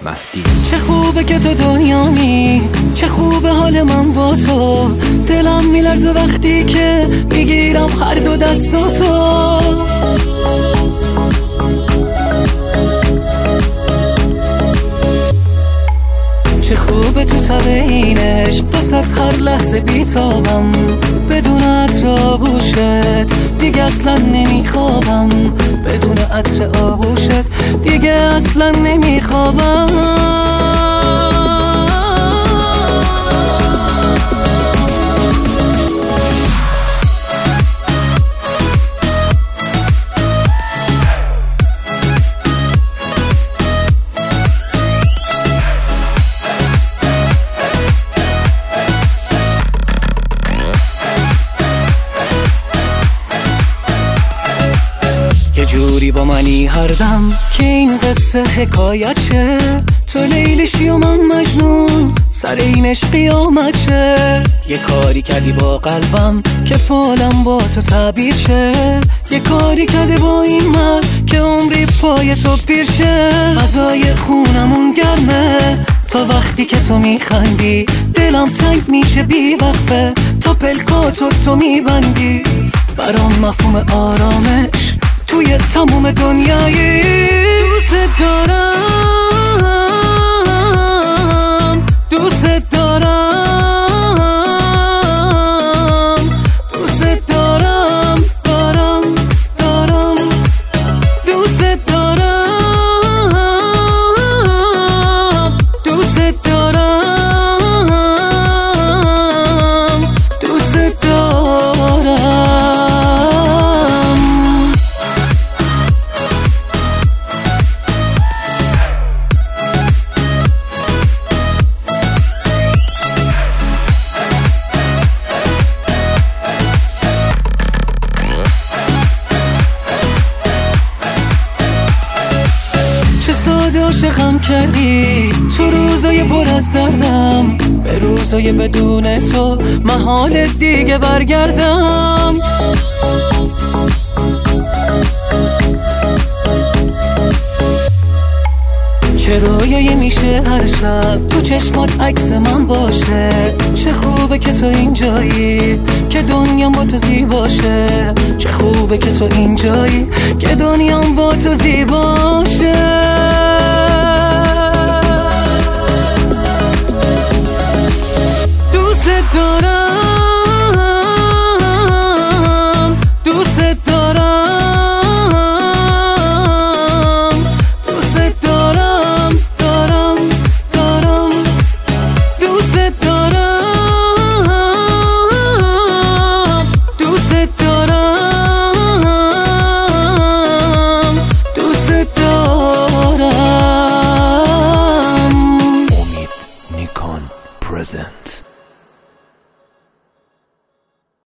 مهدی. چه خوبه که تو دنیامی، چه خوبه حال من با تو، دلم میلرزه وقتی که میگیرم هر دو دستاتو. چه خوبه تو تبینش وسط هر لحظه بیتابم، بدون عطر آغوشت دیگه اصلا نمیخوابم، بدون عطر آغوشت دیگه اصلا نمیخوابم. یه جوری با منی هر دم که این قصه حکایت شه، تو لیلیشی و من مجنون سر این عشق قیامت شه. یه کاری کردی با قلبم که فالم با تو تعبیر شه، یه کاری کردی با این من که عمری پای تو پیر شه. فضای خونمون گرمه تا وقتی که تو میخندی، دلم تنگ میشه بی وقفه تا پلکاتو تو میبندی. برام مفهوم آرامش توی تموم دنیایی. دوست دارم، دوست دارم، دوست دارم، دارم دارم، دوست دارم، دوست دارم، دوست دارم. عاشقم کردی تو روزای پر از دردم، به روزای بدون تو محال دیگه برگردم. چه رویایی میشه هر شب تو چشمات عکس من باشه، چه خوبه که تو اینجایی که دنیام با تو زیباشه، چه خوبه که تو اینجایی که دنیام با تو زیباشه. دوست دارم.